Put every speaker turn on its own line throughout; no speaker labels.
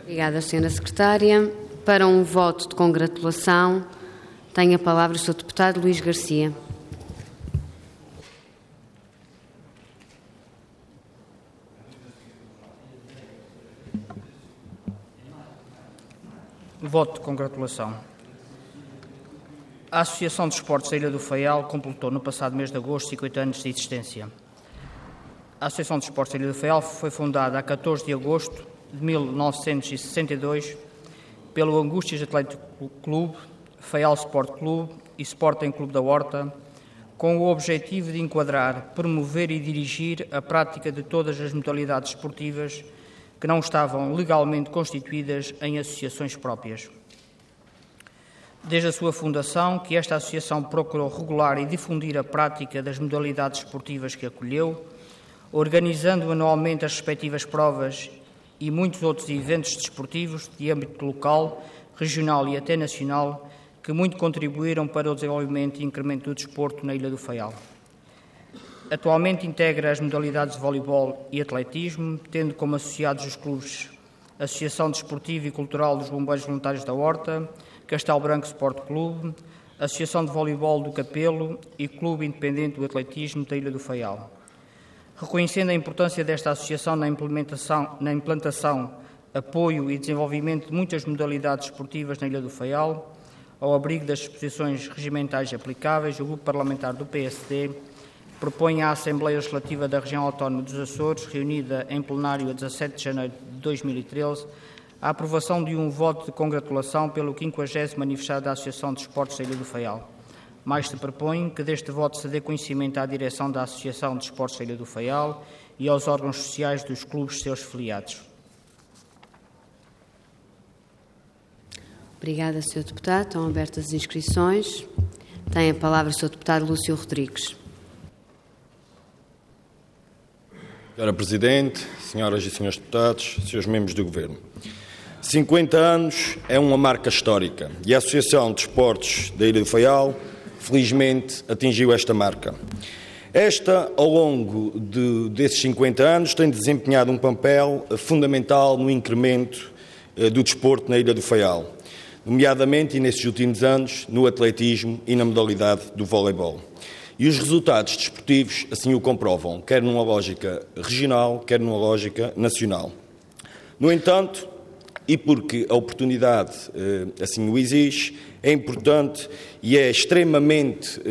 Obrigada, Sra. Secretária. Para um voto de congratulação, tem a palavra o Sr. Deputado Luís Garcia.
Voto de congratulação. A Associação de Desportos da Ilha do Faial completou no passado mês de agosto 50 anos de existência. A Associação de Desportos da Ilha do Faial foi fundada a 14 de agosto de 1962 pelo Angústias Atlético Clube, Faial Sport Clube e Sporting Clube da Horta, com o objetivo de enquadrar, promover e dirigir a prática de todas as modalidades esportivas que não estavam legalmente constituídas em associações próprias. Desde a sua fundação, que esta associação procurou regular e difundir a prática das modalidades esportivas que acolheu, organizando anualmente as respectivas provas e muitos outros eventos desportivos de âmbito local, regional e até nacional, que muito contribuíram para o desenvolvimento e incremento do desporto na Ilha do Faial. Atualmente integra as modalidades de voleibol e atletismo, tendo como associados os clubes Associação Desportiva e Cultural dos Bombeiros Voluntários da Horta, Castelo Branco Sport Clube, Associação de Voleibol do Capelo e Clube Independente do Atletismo da Ilha do Faial. Reconhecendo a importância desta associação na implantação, apoio e desenvolvimento de muitas modalidades esportivas na Ilha do Faial, ao abrigo das disposições regimentais aplicáveis, o Grupo Parlamentar do PSD propõe à Assembleia Legislativa da Região Autónoma dos Açores, reunida em plenário a 17 de janeiro de 2013, a aprovação de um voto de congratulação pelo 50º aniversário da Associação de Desportos da Ilha do Faial. Mais se propõe que deste voto se dê conhecimento à direção da Associação de Desportos da Ilha do Faial e aos órgãos sociais dos clubes seus filiados.
Obrigada, Sr. Deputado. Estão abertas as inscrições. Tem a palavra o Sr. Deputado Lúcio Rodrigues.
Senhora Presidente, senhoras e senhores deputados, senhores membros do Governo. 50 anos é uma marca histórica e a Associação de Desportos da Ilha do Faial, felizmente, atingiu esta marca. Esta, ao longo desses 50 anos, tem desempenhado um papel fundamental no incremento do desporto na Ilha do Faial, nomeadamente, e nesses últimos anos, no atletismo e na modalidade do voleibol. E os resultados desportivos assim o comprovam, quer numa lógica regional, quer numa lógica nacional. No entanto, e porque a oportunidade assim o exige, é importante e é extremamente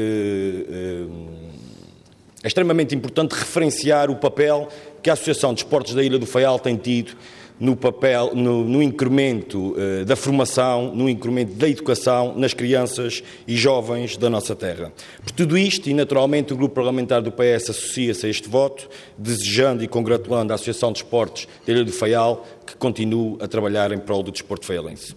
importante referenciar o papel que a Associação de Desportos da Ilha do Faial tem tido no incremento da formação, no incremento da educação nas crianças e jovens da nossa terra. Por tudo isto, e naturalmente o Grupo Parlamentar do PS associa-se a este voto, desejando e congratulando a Associação de Desportos da Ilha do Faial, que continue a trabalhar em prol do desporto faialense.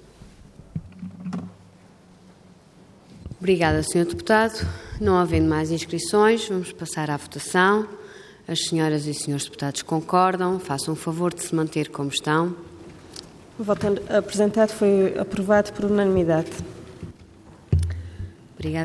Obrigada, Sr. Deputado. Não havendo mais inscrições, vamos passar à votação. As senhoras e senhores deputados concordam. Façam o favor de se manter como estão.
O voto apresentado foi aprovado por unanimidade.